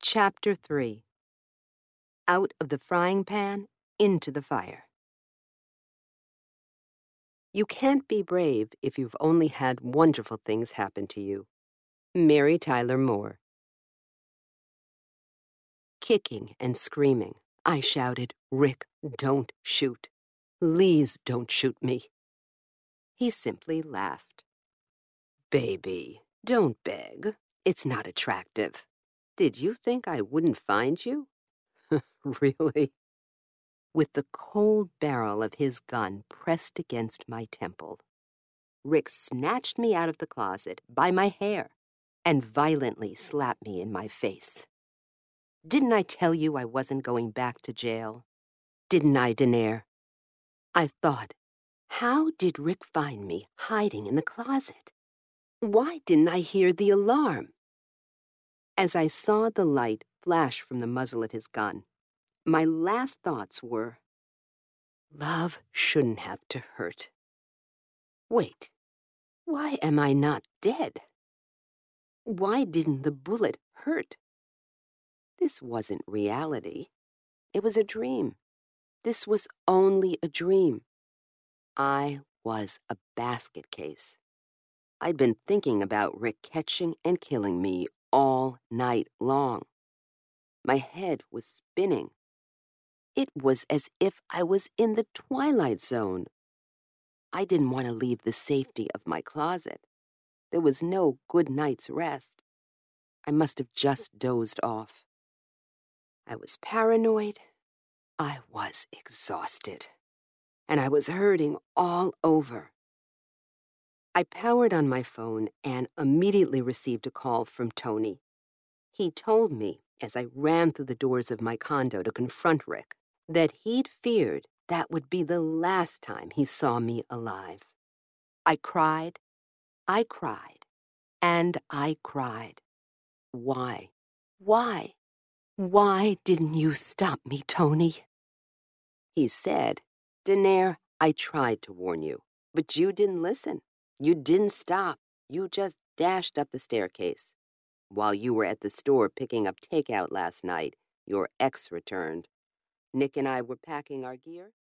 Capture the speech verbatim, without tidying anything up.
Chapter three. Out of the frying pan, into the fire. You can't be brave if you've only had wonderful things happen to you. Mary Tyler Moore. Kicking and screaming, I shouted, "Rick, don't shoot. Please don't shoot me." He simply laughed. "Baby, don't beg. It's not attractive. Did you think I wouldn't find you?" Really? With the cold barrel of his gun pressed against my temple, Rick snatched me out of the closet by my hair and violently slapped me in my face. Didn't I tell you I wasn't going back to jail? Didn't I, Denaire? I thought, how did Rick find me hiding in the closet? Why didn't I hear the alarm? As I saw the light flash from the muzzle of his gun, my last thoughts were, love shouldn't have to hurt. Wait, why am I not dead? Why didn't the bullet hurt? This wasn't reality. It was a dream. This was only a dream. I was a basket case. I'd been thinking about Rick catching and killing me all night long. My head was spinning. It was as if I was in the Twilight Zone. I didn't want to leave the safety of my closet. There was no good night's rest. I must have just dozed off. I was paranoid. I was exhausted. And I was hurting all over. I powered on my phone and immediately received a call from Tony. He told me, as I ran through the doors of my condo to confront Rick, that he'd feared that would be the last time he saw me alive. I cried, I cried, and I cried. Why? Why? Why didn't you stop me, Tony? He said, Denaire, I tried to warn you, but you didn't listen. You didn't stop. You just dashed up the staircase. While you were at the store picking up takeout last night, your ex returned. Nick and I were packing our gear.